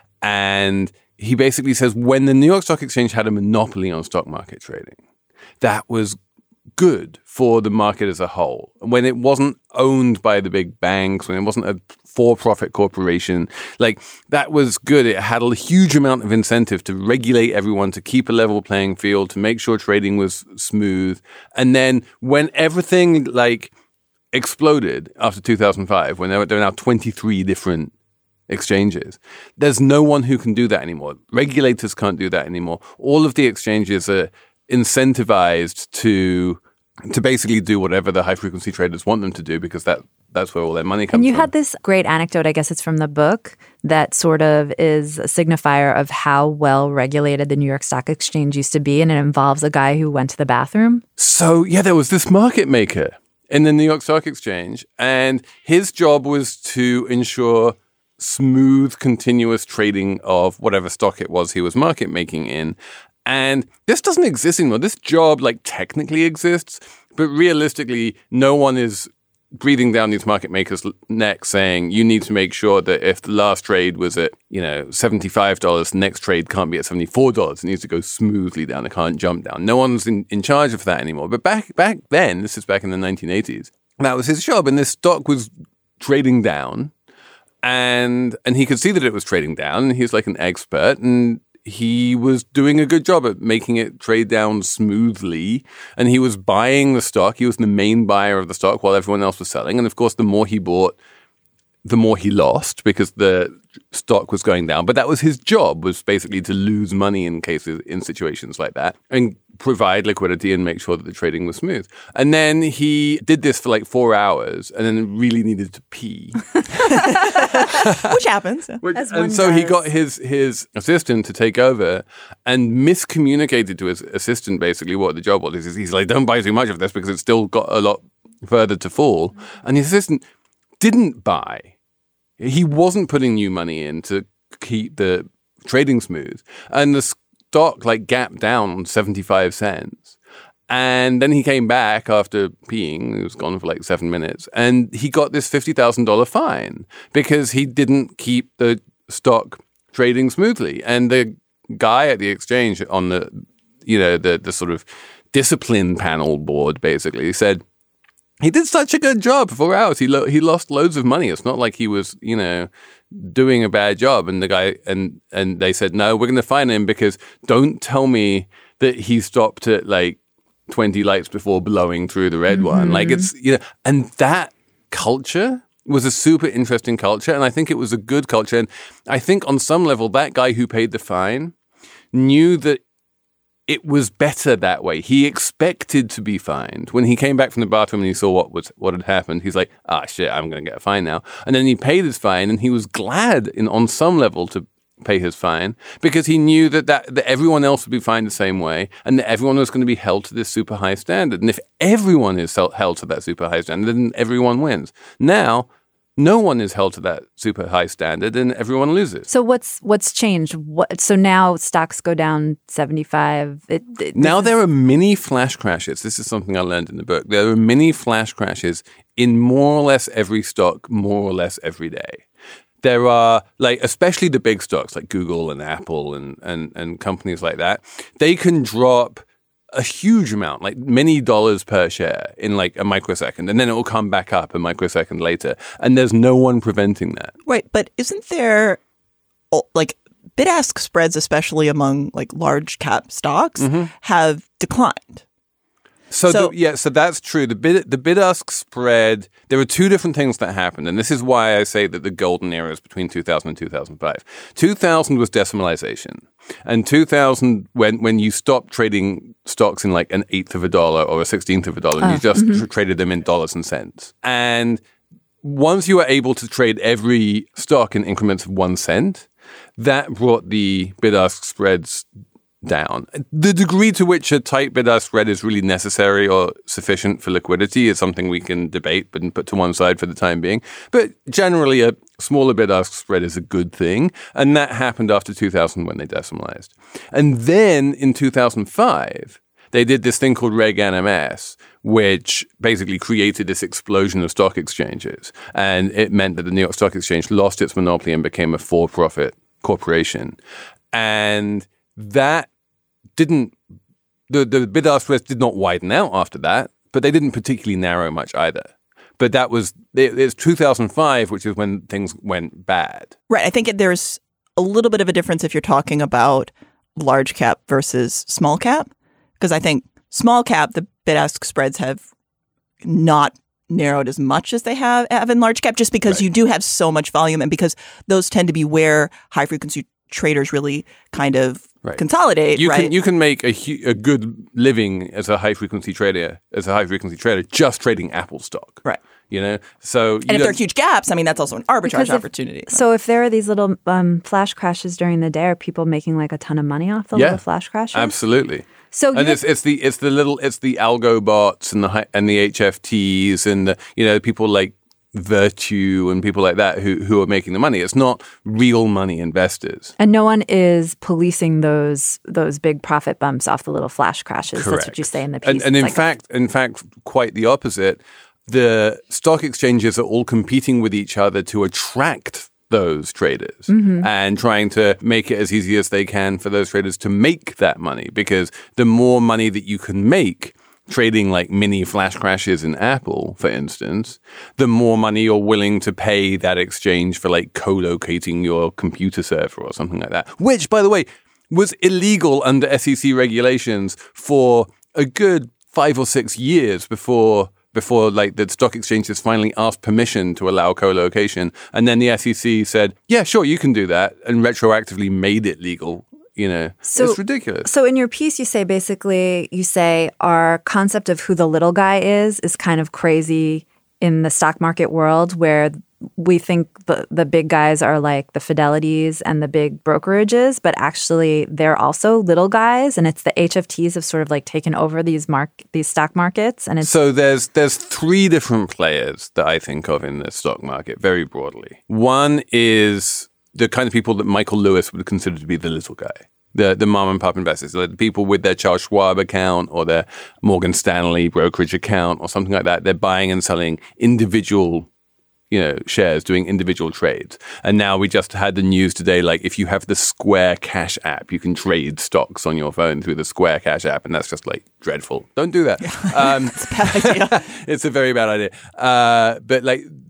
And he basically says when the New York Stock Exchange had a monopoly on stock market trading, that was good for the market as a whole. When it wasn't owned by the big banks, when it wasn't a for-profit corporation, like that was good. It had a huge amount of incentive to regulate everyone, to keep a level playing field, to make sure trading was smooth. And then when everything like exploded after two thousand five, when there were, there are now twenty-three different exchanges, there's no one who can do that anymore. Regulators can't do that anymore. All of the exchanges are incentivized to to basically do whatever the high frequency traders want them to do, because that that's where all their money comes from. And you from. had this great anecdote, I guess it's from the book, that sort of is a signifier of how well regulated the New York Stock Exchange used to be, and it involves a guy who went to the bathroom. So yeah, there was this market maker in the New York Stock Exchange, and his job was to ensure smooth, continuous trading of whatever stock it was he was market making in. And this doesn't exist anymore. This job, like, technically exists, but realistically, no one is breathing down these market makers' necks saying, you need to make sure that if the last trade was at, you know, seventy-five dollars, the next trade can't be at seventy-four dollars. It needs to go smoothly down. It can't jump down. No one's in, in charge of that anymore. But back back then, this is back in the nineteen eighties, that was his job. And this stock was trading down. And and he could see that it was trading down. And he was like an expert. And he was doing a good job at making it trade down smoothly. And he was buying the stock. He was the main buyer of the stock while everyone else was selling. And of course, the more he bought, the more he lost because the stock was going down. But that was his job, was basically to lose money in cases, in situations like that, and provide liquidity and make sure that the trading was smooth. And then he did this for like four hours and then really needed to pee. Which happens. Which, and so does. He got his, his assistant to take over and miscommunicated to his assistant basically what the job was. He's like, don't buy too much of this because it's still got a lot further to fall. And his assistant didn't buy. He wasn't putting new money in to keep the trading smooth. And the stock like gapped down seventy-five cents. And then he came back after peeing. He was gone for like seven minutes. And he got this fifty thousand dollars fine because he didn't keep the stock trading smoothly. And the guy at the exchange on the, you know, the, the sort of discipline panel board basically said, he did such a good job for four hours. He lo- he lost loads of money. It's not like he was, you know, doing a bad job. And the guy and and they said, no, we're going to fine him because don't tell me that he stopped at like twenty lights before blowing through the red Mm-hmm. one. Like it's, you know, and that culture was a super interesting culture. And I think it was a good culture. And I think on some level, that guy who paid the fine knew that it was better that way. He expected to be fined. When he came back from the bathroom and he saw what was what had happened, he's like, ah, shit, I'm going to get a fine now. And then he paid his fine, and he was glad in on some level to pay his fine because he knew that, that, that everyone else would be fined the same way and that everyone was going to be held to this super high standard. And if everyone is held to that super high standard, then everyone wins. Now, no one is held to that super high standard and everyone loses. So what's what's changed? What so now stocks go down seventy-five. It, it, now is, there are mini flash crashes. This is something I learned in the book. There are mini flash crashes in more or less every stock, more or less every day. There are, like, especially the big stocks like Google and Apple and and and companies like that. They can drop a huge amount, like many dollars per share in like a microsecond, and then it will come back up a microsecond later, and there's no one preventing that. Right, but isn't there oh, like bid-ask spreads, especially among like large cap stocks, mm-hmm. have declined? So, so the, yeah, so that's true. The bid, the bid-ask spread. There were two different things that happened, and this is why I say that the golden era is between two thousand and two thousand five. two thousand was decimalization, and two thousand when when you stopped trading stocks in like an eighth of a dollar or a sixteenth of a dollar, and oh, you just mm-hmm. tr- traded them in dollars and cents. And once you were able to trade every stock in increments of one cent, that brought the bid-ask spreads down. The degree to which a tight bid-ask spread is really necessary or sufficient for liquidity is something we can debate but put to one side for the time being. But generally, a smaller bid-ask spread is a good thing. And that happened after two thousand when they decimalized. And then in two thousand five, they did this thing called Reg N M S, which basically created this explosion of stock exchanges. And it meant that the New York Stock Exchange lost its monopoly and became a for-profit corporation. And that didn't, the, the bid-ask spreads did not widen out after that, but they didn't particularly narrow much either. But that was, it, it's two thousand five, which is when things went bad. Right. I think it, there's a little bit of a difference if you're talking about large cap versus small cap, because I think small cap, the bid-ask spreads have not narrowed as much as they have, have in large cap, just because right. you do have so much volume and because those tend to be where high frequency traders really kind of right. consolidate. You right? can you can make a a good living as a high frequency trader as a high frequency trader just trading Apple stock, right? You know, so and if there are huge gaps, I mean that's also an arbitrage if, opportunity. So if there are these little um, flash crashes during the day, are people making like a ton of money off the yeah, little flash crashes? Absolutely. So and it's it's the it's the little it's the algo bots and the and the H F Ts and the, you know, people like Virtue and people like that who who are making the money. It's not real money investors. And no one is policing those those big profit bumps off the little flash crashes. Correct. That's what you say in the piece. And, and in like fact, in fact, quite the opposite. The stock exchanges are all competing with each other to attract those traders mm-hmm. and trying to make it as easy as they can for those traders to make that money, because the more money that you can make trading like mini flash crashes in Apple, for instance, the more money you're willing to pay that exchange for like co-locating your computer server or something like that, which, by the way, was illegal under S E C regulations for a good five or six years before before like the stock exchanges finally asked permission to allow co-location. And then the S E C said, yeah, sure, you can do that, and retroactively made it legal. You know, so, it's ridiculous. So in your piece, you say basically, you say our concept of who the little guy is is kind of crazy in the stock market world, where we think the, the big guys are like the Fidelities and the big brokerages, but actually they're also little guys, and it's the H F Ts have sort of like taken over these mark these stock markets. And it's so there's there's three different players that I think of in the stock market very broadly. One is the kind of people that Michael Lewis would consider to be the little guy, the the mom and pop investors, the people with their Charles Schwab account or their Morgan Stanley brokerage account or something like that. They're buying and selling individual, you know, shares, doing individual trades. And now we just had the news today, like if you have the Square Cash app, you can trade stocks on your phone through the Square Cash app. And that's just like dreadful. Don't do that. Um, it's a bad idea. It's a very bad idea. Uh, but like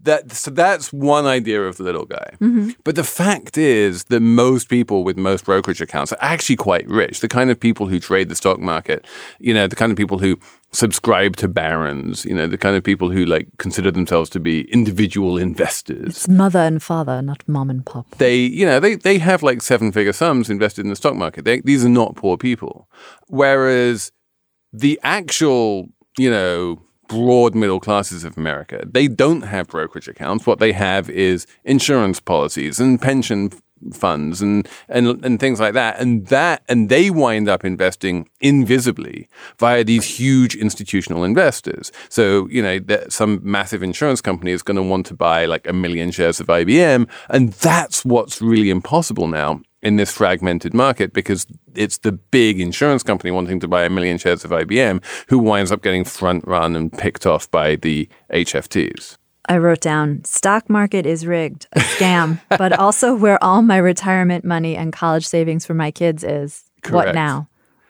that so that's one idea of the little guy. Mm-hmm. But the fact is that most people with most brokerage accounts are actually quite rich. The kind of people who trade the stock market, you know, the kind of people who subscribe to Barron's, you know, the kind of people who like consider themselves to be individual investors. It's mother and father, not mom and pop. They, you know, they, they have like seven figure sums invested in the stock market. They, these are not poor people. Whereas the actual, you know, broad middle classes of America, they don't have brokerage accounts. What they have is insurance policies and pension funds and, and and things like that. And that and they wind up investing invisibly via these huge institutional investors. So, you know, that some massive insurance company is going to want to buy like a million shares of I B M. And that's what's really impossible now in this fragmented market, because it's the big insurance company wanting to buy a million shares of I B M who winds up getting front run and picked off by the H F Ts. I wrote down, stock market is rigged, a scam, but also where all my retirement money and college savings for my kids is. Correct. What now?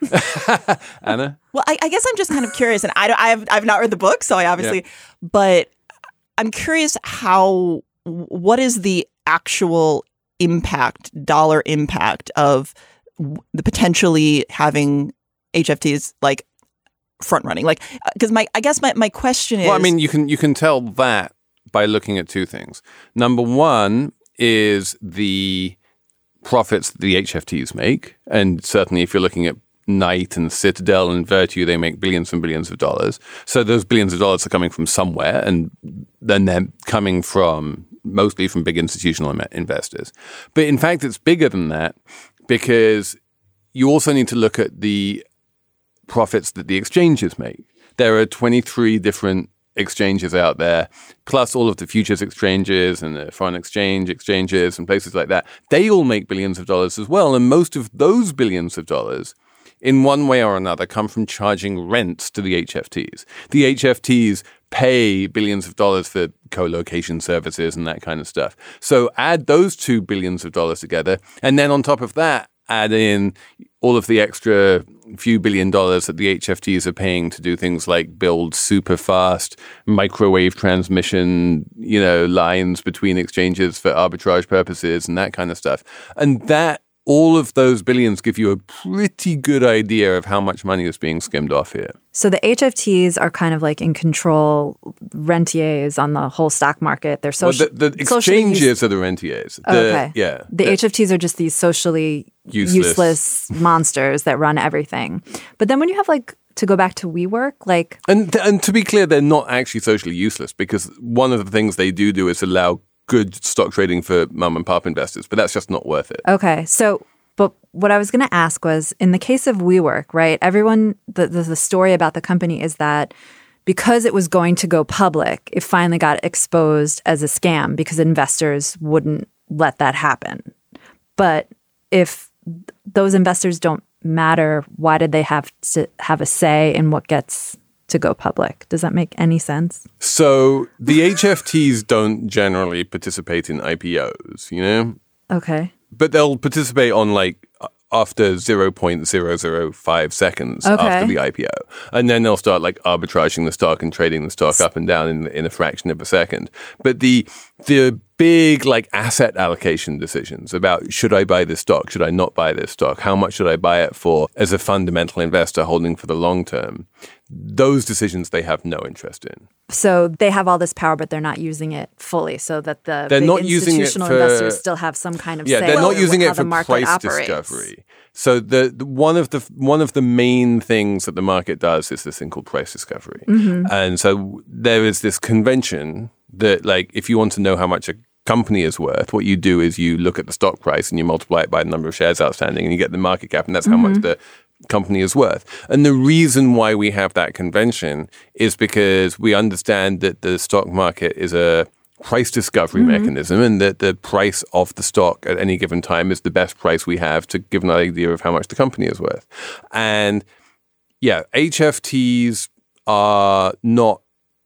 Anna? Well, I, I guess I'm just kind of curious, and I, don't- I have I've not read the book, so I obviously, Yeah. but I'm curious how what is the actual impact, dollar impact of w- the potentially having H F Ts like front running, like because my I guess my, my question is, Well, I mean, you can you can tell that by looking at two things. Number one is the profits that the H F Ts make, and certainly if you're looking at Knight and Citadel and Virtue, they make billions and billions of dollars. So those billions of dollars are coming from somewhere, and then they're coming from mostly from big institutional im- investors. But in fact, it's bigger than that, because you also need to look at the profits that the exchanges make. There are twenty-three different exchanges out there, plus all of the futures exchanges and the foreign exchange exchanges and places like that. They all make billions of dollars as well. And most of those billions of dollars, in one way or another, come from charging rents to the H F Ts. The H F Ts pay billions of dollars for co-location services and that kind of stuff. So add those two billions of dollars together, and then on top of that, add in all of the extra few billion dollars that the H F Ts are paying to do things like build super fast microwave transmission, you know, lines between exchanges for arbitrage purposes and that kind of stuff. And that, all of those billions give you a pretty good idea of how much money is being skimmed off here. So the H F Ts are kind of like in control, rentiers on the whole stock market. They're social. Well, the, the socially exchanges use- are the rentiers. The, Oh, okay. Yeah. The, H F Ts are just these socially Useless. useless monsters that run everything. But then when you have like, to go back to WeWork, like, And and to be clear, they're not actually socially useless, because one of the things they do do is allow good stock trading for mom and pop investors, but that's just not worth it. okay, so, but what I was going to ask was, in the case of WeWork, right, everyone, the, the, the story about the company is that because it was going to go public, it finally got exposed as a scam because investors wouldn't let that happen. But if th- those investors don't matter, why did they have to have a say in what gets to go public? Does that make any sense? So the H F Ts don't generally participate in I P Os, you know? Okay. But they'll participate on like after zero point zero zero five seconds Okay. after the I P O. And then they'll start like arbitraging the stock and trading the stock up and down in, in a fraction of a second. But the the big like asset allocation decisions about, should I buy this stock? Should I not buy this stock? How much should I buy it for as a fundamental investor holding for the long term? Those decisions they have no interest in. So they have all this power, but they're not using it fully, so that the They're big not using it institutional for- investors still have some kind of Yeah, say they're not over using how it the for market price operates. discovery. So the, the one of the one of the main things that the market does is this thing called price discovery. Mm-hmm. And so there is this convention that, like, if you want to know how much a company is worth, what you do is you look at the stock price and you multiply it by the number of shares outstanding and you get the market cap, and that's how much the company is worth. And the reason why we have that convention is because we understand that the stock market is a price discovery mechanism, and that the price of the stock at any given time is the best price we have to give an idea of how much the company is worth. And yeah, H F Ts are not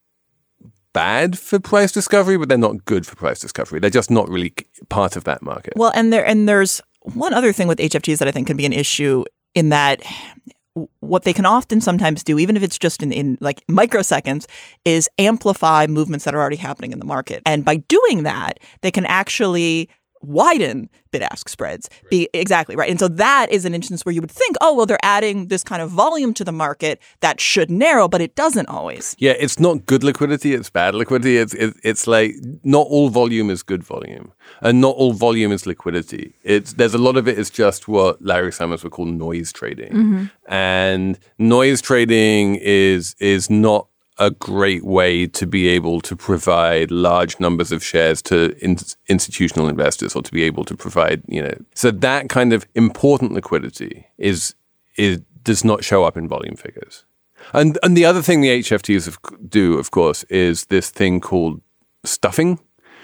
bad for price discovery, but they're not good for price discovery. They're just not really part of that market. Well, and there and there's one other thing with H F Ts that I think can be an issue, in that what they can often sometimes do, even if it's just in, in like microseconds, is amplify movements that are already happening in the market. And by doing that, they can actually widen bid-ask spreads. Be exactly right. And so that is an instance where you would think, oh, well, they're adding this kind of volume to the market that should narrow, but it doesn't always. Yeah, it's not good liquidity, it's bad liquidity. It's it's, it's like not all volume is good volume, and not all volume is liquidity. It's there's a lot of it is just what Larry Summers would call noise trading. Mm-hmm. And noise trading is is not a great way to be able to provide large numbers of shares to in- institutional investors, or to be able to provide, you know, so that kind of important liquidity is is does not show up in volume figures. And and the other thing the H F Ts do, of course, is this thing called stuffing.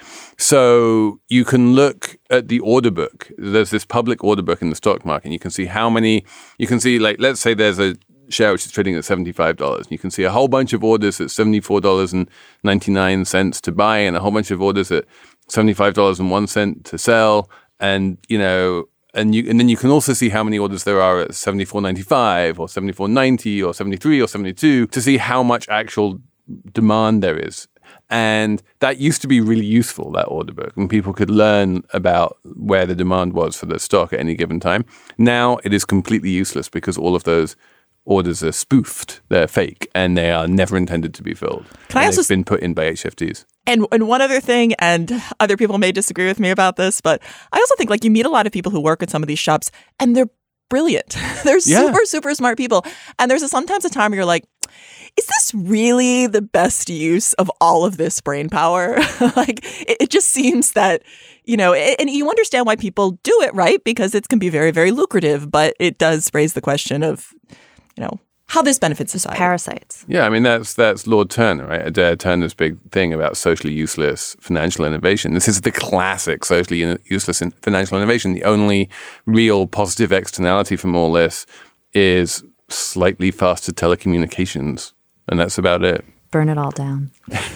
So you can look at the order book. There's this public order book in the stock market, and you can see how many. You can see, like, let's say there's a share which is trading at seventy-five dollars. You can see a whole bunch of orders at seventy-four dollars and ninety-nine cents to buy, and a whole bunch of orders at seventy-five dollars and one cent to sell. And, you know, and you and then you can also see how many orders there are at seventy-four ninety-five or seventy-four ninety or seventy-three or seventy-two to see how much actual demand there is. And that used to be really useful, that order book, and people could learn about where the demand was for the stock at any given time. Now it is completely useless because all of those orders are spoofed, they're fake, and they are never intended to be filled. Can I also They've been put in by H F Ts. And and one other thing, and other people may disagree with me about this, but I also think, like, you meet a lot of people who work at some of these shops, and they're brilliant. They're Yeah. super, super smart people. And there's a, sometimes a time where you're like, is this really the best use of all of this brain power? Like, it, it just seems that, you know, it, and you understand why people do it, right? Because it can be very, very lucrative, but it does raise the question of, you know, how this benefits society. Parasites. Yeah, I mean, that's that's Lord Turner, right? Adair Turner's big thing about socially useless financial innovation. This is the classic socially in- useless in- financial innovation. The only real positive externality from all this is slightly faster telecommunications, and that's about it. Burn it all down.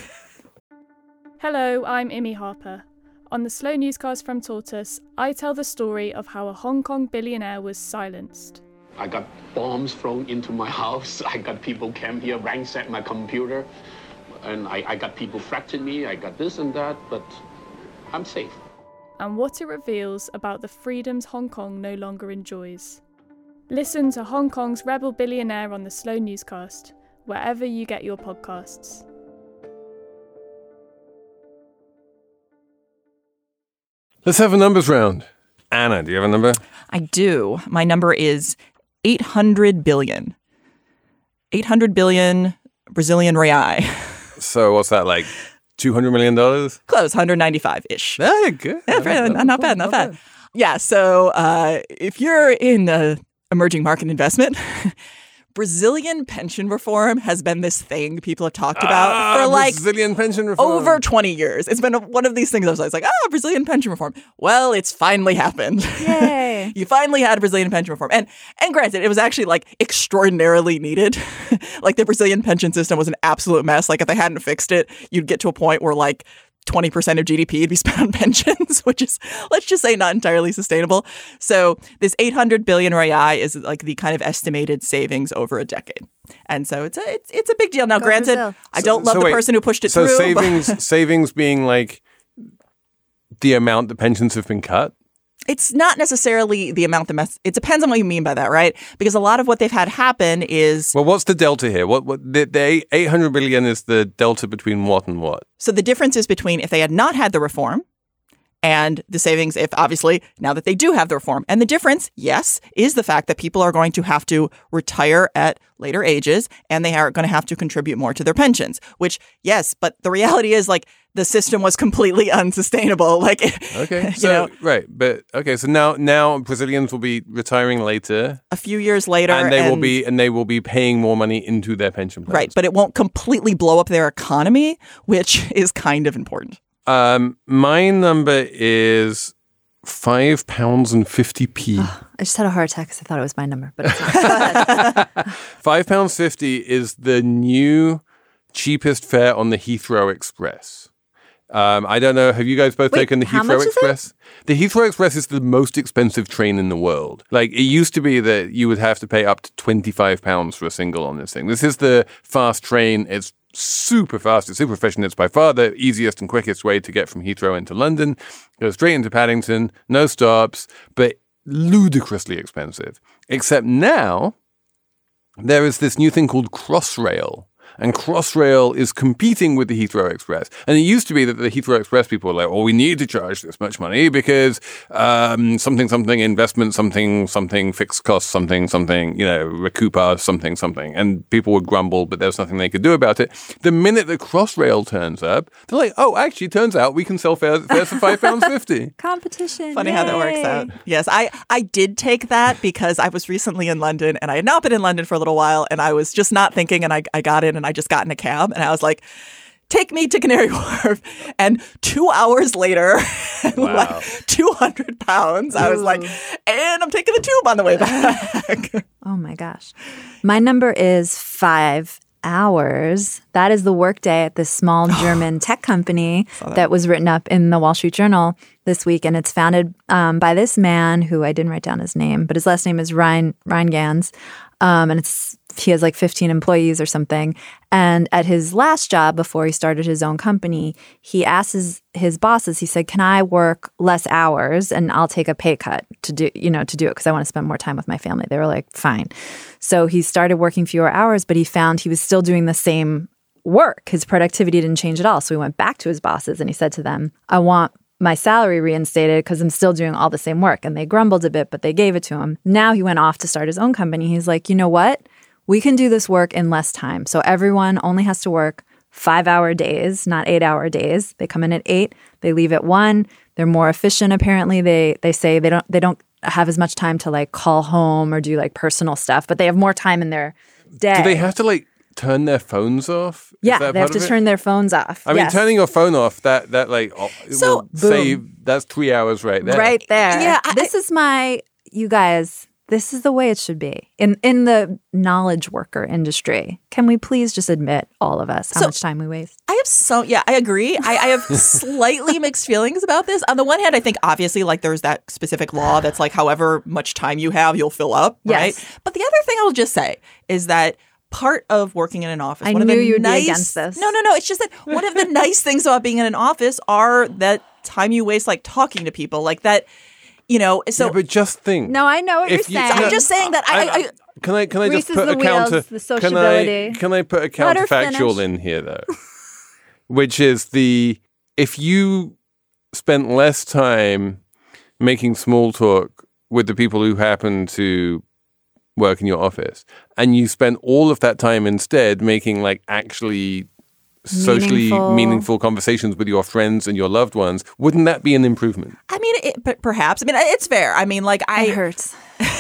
Hello, I'm Imi Harper. On the Slow Newscast from Tortoise, I tell the story of how a Hong Kong billionaire was silenced. I got bombs thrown into my house. I got people came here, ransacked my computer. And I, I got people threatening me. I got this and that, but I'm safe. And what it reveals about the freedoms Hong Kong no longer enjoys. Listen to Hong Kong's rebel billionaire on the Slow Newscast, wherever you get your podcasts. Let's have a numbers round. Anna, do you have a number? I do. My number is eight hundred billion. eight hundred billion Brazilian real. So what's that, like two hundred million dollars? Close, one hundred ninety-five-ish. Very good. Yeah, very, not, not bad, not bad. Yeah, so uh, if you're in uh, emerging market investment, Brazilian pension reform has been this thing people have talked about ah, for like Brazilian pension reform. over twenty years. It's been a, one of these things I was always like, ah, Brazilian pension reform. Well, it's finally happened. Yay. You finally had Brazilian pension reform. And and granted, it was actually like extraordinarily needed. Like the Brazilian pension system was an absolute mess. Like if they hadn't fixed it, you'd get to a point where like twenty percent of G D P would be spent on pensions, which is, let's just say, not entirely sustainable. So this eight hundred billion real is like the kind of estimated savings over a decade. And so it's a, it's, it's a big deal. Now, Go granted, Brazil. I don't So- love so the wait, person who pushed it so through. but- savings, savings being like the amount the pensions have been cut? It's not necessarily the amount the mess. It depends on what you mean by that, right? Because a lot of what they've had happen is Well, what's the delta here? What what the, the eight hundred billion is the delta between what and what? so the difference is between if they had not had the reform and the savings, if obviously now that they do have the reform. And the difference, yes, is the fact that people are going to have to retire at later ages and they are going to have to contribute more to their pensions, which, yes, but the reality is like the system was completely unsustainable. Like, Okay, you so know, right, but okay, so now now Brazilians will be retiring later, a few years later. and they will be and they will be paying more money into their pension plans. Right, but it won't completely blow up their economy, which is kind of important. Um, my number is five pounds and fifty p. I just had a heart attack because I thought it was my number, but it's not. Go ahead. Five pounds fifty is the new cheapest fare on the Heathrow Express. Um, I don't know. Have you guys both Wait, taken the how Heathrow much is it? Express? The Heathrow Express is the most expensive train in the world. Like, it used to be that you would have to pay up to twenty-five pounds for a single on this thing. This is the fast train. It's super fast. It's super efficient. It's by far the easiest and quickest way to get from Heathrow into London. Go straight into Paddington, no stops, but ludicrously expensive. Except now there is this new thing called Crossrail. And Crossrail is competing with the Heathrow Express. And it used to be that the Heathrow Express people were like, oh, we need to charge this much money because um, something, something, investment, something, something, fixed costs, something, something, you know, recoup our something, something. And people would grumble, but there was nothing they could do about it. The minute the Crossrail turns up, they're like, oh, actually, it turns out we can sell fares, fares for five pounds fifty. Competition. Funny Yay. how that works out. Yes, I, I did take that because I was recently in London and I had not been in London for a little while and I was just not thinking and I, I got in and I just got in a cab and I was like, take me to Canary Wharf. And two hours later, Wow. like two hundred pounds, I was like, and I'm taking the tube on the way back. Oh my gosh. My number is five hours. That is the workday at this small German tech company that. that was written up in the Wall Street Journal this week. And it's founded um, by this man who I didn't write down his name, but his last name is Ryan, Ryan Gans. Um, and it's he has like fifteen employees or something. And at his last job before he started his own company, he asked his, his bosses, he said, can I work less hours and I'll take a pay cut to do, you know, to do it because I want to spend more time with my family. They were like, fine. So he started working fewer hours, but he found he was still doing the same work. His productivity didn't change at all. So he went back to his bosses and he said to them, I want my salary reinstated because I'm still doing all the same work. And they grumbled a bit, but they gave it to him. Now he went off to start his own company. He's like, you know what? We can do this work in less time. So everyone only has to work five-hour days, not eight-hour days. They come in at eight, they leave at one. They're more efficient. Apparently, they they say they don't they don't have as much time to like call home or do like personal stuff, but they have more time in their day. Do they have to like turn their phones off? Is Yeah, that they have part to of it? turn their phones off. I mean, Yes. turning your phone off, that, that like, oh, it So- will save, that's three hours right there. Right there. Yeah, I- this is my, you guys, this is the way it should be. In in the knowledge worker industry, can we please just admit, all of us, how So- much time we waste? I have so, yeah, I agree. I, I have slightly mixed feelings about this. On the one hand, I think obviously like there's that specific law that's like however much time you have, you'll fill up, Yes. right? But the other thing I'll just say is that part of working in an office, I one knew of the you'd be nice, against this. No, no, no. It's just that one of the nice things about being in an office are that time you waste like talking to people like that, you know, so yeah, but just think. No, I know what If you're you- saying. I'm just saying that I, I, I Can I can I just Greases put the a wheels, counter? the Can I sociability. can I put a Let her counterfactual finish. in here though, which is the if you spent less time making small talk with the people who happen to work in your office, and you spent all of that time instead making like actually socially Meaningful. meaningful conversations with your friends and your loved ones, wouldn't that be an improvement? I mean, it, but perhaps. I mean, it's fair. I mean, like I it hurts.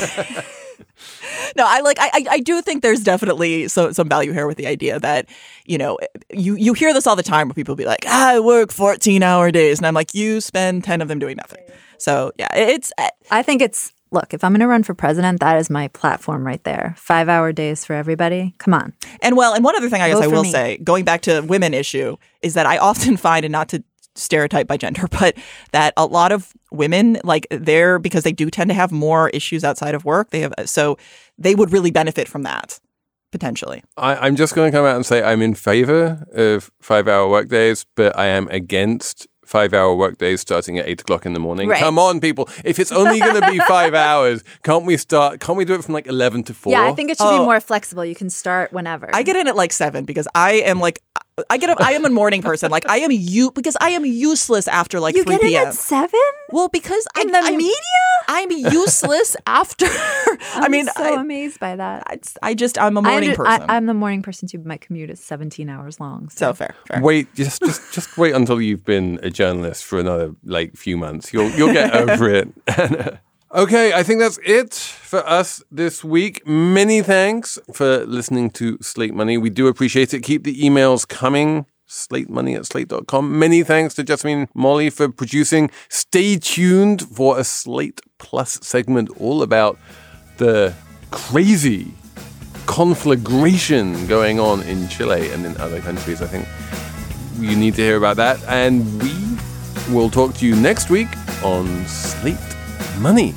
No, I like I I- I do think there's definitely so, some value here with the idea that, you know, you you hear this all the time where people be like, ah, I work fourteen hour days. And I'm like, you spend ten of them doing nothing. So, yeah, it's I think it's, look, if I'm going to run for president, that is my platform right there. Five-hour days for everybody. Come on. and well, and one other thing I guess Vote I for will me. say, going back to women issue, is that I often find, and not to stereotype by gender, but that a lot of women, like they're, because they do tend to have more issues outside of work, they have, so they would really benefit from that, potentially. I, I'm just going to come out and say I'm in favor of five-hour workdays, but I am against five-hour workdays starting at eight o'clock in the morning. Right. Come on, people! If it's only going to be five hours, can't we start? Can't we do it from like eleven to four? Yeah, I think it should Oh. be more flexible. You can start whenever. I get in at like seven because I am like, I get up, I am a morning person. Like I am you because I am useless after like you three get in p.m. at seven? Well, because In I, the I'm, media? I'm useless after. I I'm mean, so I, amazed by that. I, I just I'm a I morning under- person. I, I'm the morning person too, but my commute is seventeen hours long. so fair, fair. Wait, just just just wait until you've been a journalist for another like few months. You'll you'll get over it. Okay, I think that's it for us this week. Many thanks for listening to Slate Money. We do appreciate it. Keep the emails coming. Slate Money at slate dot com. Many thanks to Jasmine Molly for producing. Stay tuned for a Slate Plus segment all about the crazy conflagration going on in Chile and in other countries. I think you need to hear about that. And we will talk to you next week on Slate Money.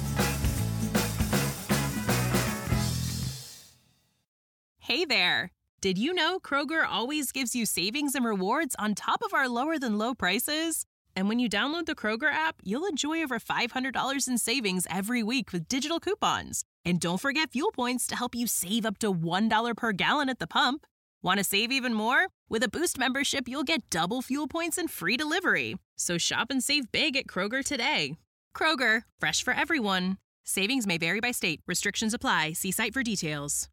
Hey there. Did you know Kroger always gives you savings and rewards on top of our lower than low prices? And when you download the Kroger app, you'll enjoy over five hundred dollars in savings every week with digital coupons. And don't forget fuel points to help you save up to one dollar per gallon at the pump. Want to save even more? With a Boost membership, you'll get double fuel points and free delivery. So shop and save big at Kroger today. Kroger, fresh for everyone. Savings may vary by state. Restrictions apply. See site for details.